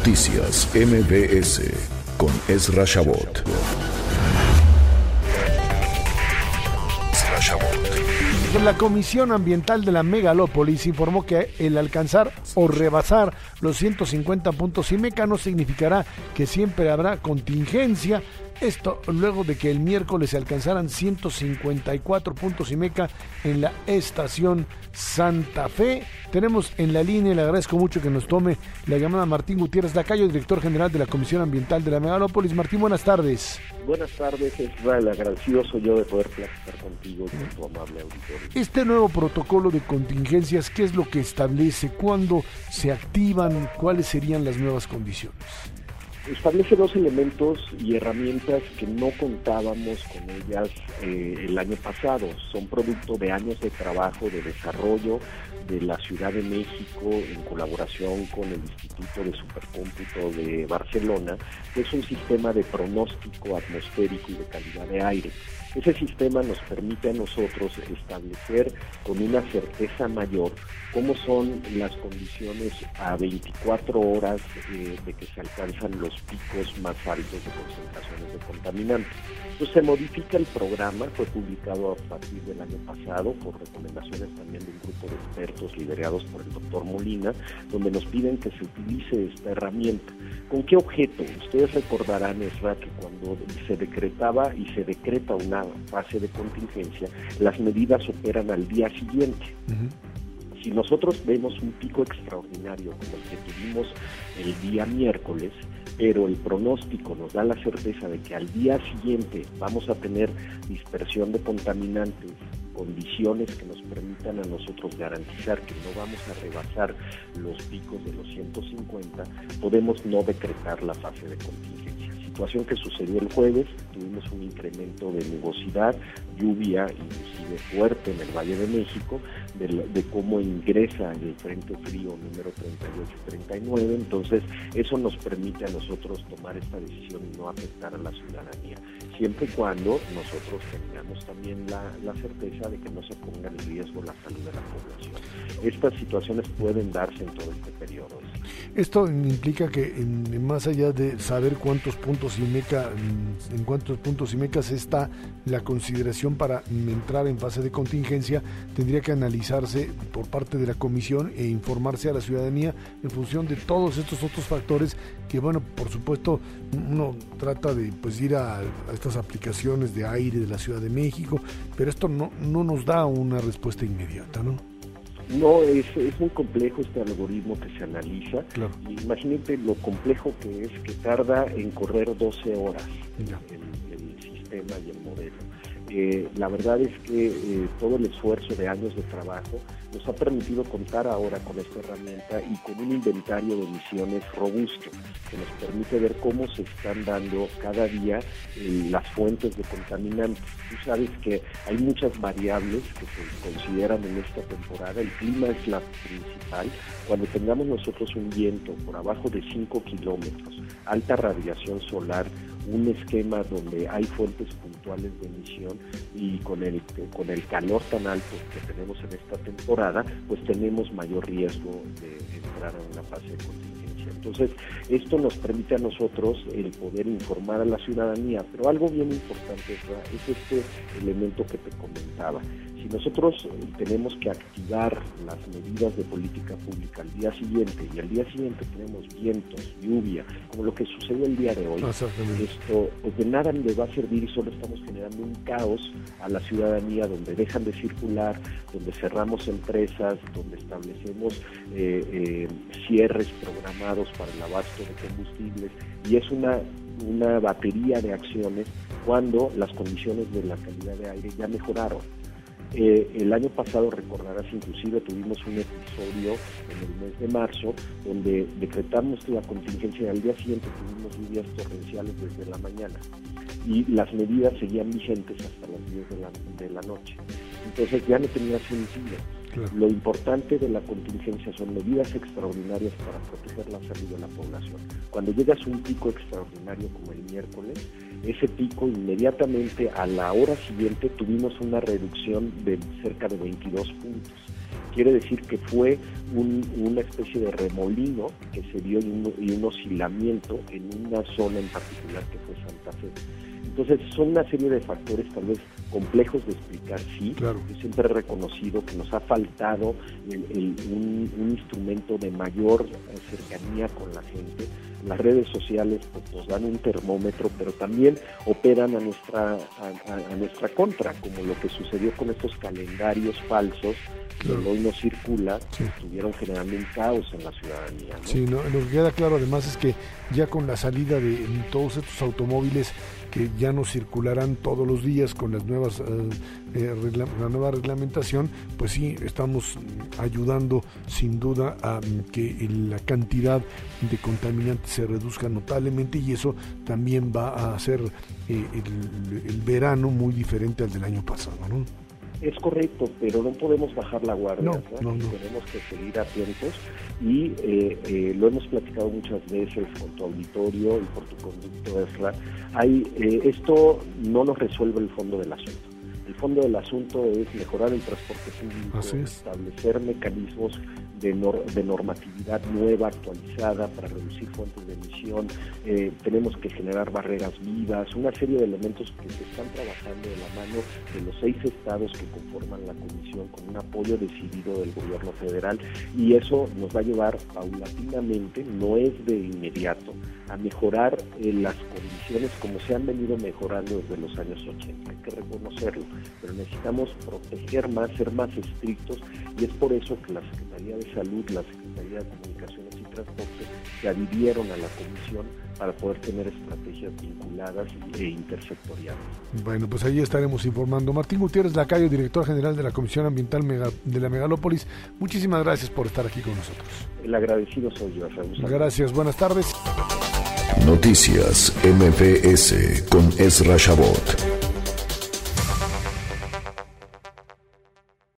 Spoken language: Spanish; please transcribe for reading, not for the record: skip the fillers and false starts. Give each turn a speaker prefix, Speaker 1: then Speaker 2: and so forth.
Speaker 1: Noticias MBS con Ezra Shabot.
Speaker 2: La Comisión Ambiental de la Megalópolis informó que el alcanzar o rebasar los 150 puntos IMECA no significará que siempre habrá contingencia. Esto luego de que el miércoles se alcanzaran 154 puntos IMECA en la estación Santa Fe. Tenemos en la línea, y le agradezco mucho que nos tome la llamada, Martín Gutiérrez Lacayo, director general de la Comisión Ambiental de la Megalópolis. Martín, buenas tardes.
Speaker 3: Buenas tardes, Israel. Agradecido soy yo de poder platicar contigo y con tu amable auditorio.
Speaker 2: Este nuevo protocolo de contingencias, ¿qué es lo que establece? ¿Cuándo se activan? ¿Cuáles serían las nuevas condiciones?
Speaker 3: Establece dos elementos y herramientas que no contábamos con ellas el año pasado. Son producto de años de trabajo, de desarrollo de la Ciudad de México en colaboración con el Instituto de Supercómputo de Barcelona, que es un sistema de pronóstico atmosférico y de calidad de aire. Ese sistema nos permite a nosotros establecer con una certeza mayor cómo son las condiciones a 24 horas de que se alcanzan los picos más altos de concentraciones de contaminantes. Entonces se modifica el programa, fue publicado a partir del año pasado por recomendaciones también de un grupo de expertos liderados por el doctor Molina, donde nos piden que se utilice esta herramienta. ¿Con qué objeto? Ustedes recordarán, Esra, que cuando se decretaba y se decreta una fase de contingencia, las medidas operan al día siguiente. Si nosotros vemos un pico extraordinario como el que tuvimos el día miércoles, pero el pronóstico nos da la certeza de que al día siguiente vamos a tener dispersión de contaminantes, condiciones que nos permitan a nosotros garantizar que no vamos a rebasar los picos de los 150, podemos no decretar la fase de contingencia. Situación que sucedió el jueves, tuvimos un incremento de nubosidad, lluvia inclusive fuerte en el Valle de México, de cómo ingresa el frente frío número 38-39, entonces eso nos permite a nosotros tomar esta decisión y no afectar a la ciudadanía, siempre y cuando nosotros tengamos también la certeza de que no se ponga en riesgo la salud de la población. Estas situaciones pueden darse en todo este periodo.
Speaker 2: Esto implica que más allá de saber cuántos puntos IMECA, en cuántos puntos IMECA está la consideración para entrar en fase de contingencia, tendría que analizarse por parte de la comisión e informarse a la ciudadanía en función de todos estos otros factores que, bueno, por supuesto, uno trata de ir a estas aplicaciones de aire de la Ciudad de México, pero esto no nos da una respuesta inmediata, ¿no?
Speaker 3: No, es muy complejo este algoritmo que se analiza.
Speaker 2: Claro.
Speaker 3: Imagínate lo complejo que es, que tarda en correr 12 horas el sistema y el modelo. La verdad es que todo el esfuerzo de años de trabajo nos ha permitido contar ahora con esta herramienta y con un inventario de emisiones robusto que nos permite ver cómo se están dando cada día las fuentes de contaminantes. Tú sabes que hay muchas variables que se consideran en esta temporada. El clima es la principal. Cuando tengamos nosotros un viento por abajo de 5 kilómetros, alta radiación solar, un esquema donde hay fuentes puntuales de emisión y con el calor tan alto que tenemos en esta temporada, pues tenemos mayor riesgo de entrar a una fase de contingencia. Entonces, esto nos permite a nosotros el poder informar a la ciudadanía, pero algo bien importante es este elemento que te comentaba. Si nosotros tenemos que activar las medidas de política pública al día siguiente, y al día siguiente tenemos vientos, lluvia, como lo que sucedió el día de hoy, esto pues de nada le va a servir y solo estamos generando un caos a la ciudadanía, donde dejan de circular, donde cerramos empresas, donde establecemos cierres programados para el abasto de combustibles, y es una batería de acciones cuando las condiciones de la calidad de aire ya mejoraron. El año pasado, recordarás, inclusive tuvimos un episodio en el mes de marzo donde decretamos la contingencia y al día siguiente tuvimos lluvias torrenciales desde la mañana y las medidas seguían vigentes hasta las 10 de la noche. Entonces ya no tenía sentido. Claro. Lo importante de la contingencia son medidas extraordinarias para proteger la salud de la población. Cuando llegas a un pico extraordinario como el miércoles, ese pico inmediatamente a la hora siguiente tuvimos una reducción de cerca de 22 puntos. quiere decir que fue una especie de remolino que se dio y un oscilamiento en una zona en particular que fue Santa Fe. Entonces son una serie de factores tal vez complejos de explicar, sí. Claro. Yo siempre he reconocido que nos ha faltado un instrumento de mayor cercanía con la gente. Las redes sociales pues, nos dan un termómetro, pero también operan a nuestra contra, como lo que sucedió con estos calendarios falsos que hoy no circula, estuvieron generando un caos en la ciudadanía, ¿no? Sí,
Speaker 2: lo que queda claro además es que ya con la salida de todos estos automóviles que ya no circularán todos los días con las nuevas la nueva reglamentación, pues sí, estamos ayudando sin duda a que la cantidad de contaminantes se reduzca notablemente, y eso también va a hacer el verano muy diferente al del año pasado, ¿no?
Speaker 3: Es correcto, pero no podemos bajar la guardia, ¿no? Tenemos que seguir atentos y lo hemos platicado muchas veces con tu auditorio y por tu conducto, Ezra. Esto no nos resuelve el fondo del asunto. El fondo del asunto es mejorar el transporte público, establecer mecanismos de normatividad nueva, actualizada, para reducir fuentes de emisión. Tenemos que generar barreras vivas, una serie de elementos que se están trabajando de la mano de los 6 estados que conforman la comisión, con un apoyo decidido del gobierno federal, y eso nos va a llevar paulatinamente, no es de inmediato, a mejorar las condiciones como se han venido mejorando desde los años 80. Hay que reconocerlo, pero necesitamos proteger más, ser más estrictos, y es por eso que la Secretaría de Salud, la Secretaría de Comunicaciones y Transporte se adhirieron a la comisión para poder tener estrategias vinculadas e intersectoriales.
Speaker 2: Bueno, pues ahí estaremos informando. Martín Gutiérrez Lacayo, director general de la Comisión Ambiental de la Megalópolis, muchísimas gracias por estar aquí con nosotros.
Speaker 3: El agradecido soy yo, Raúl.
Speaker 2: Gracias, buenas tardes.
Speaker 1: Noticias MBS con Ezra Shabot.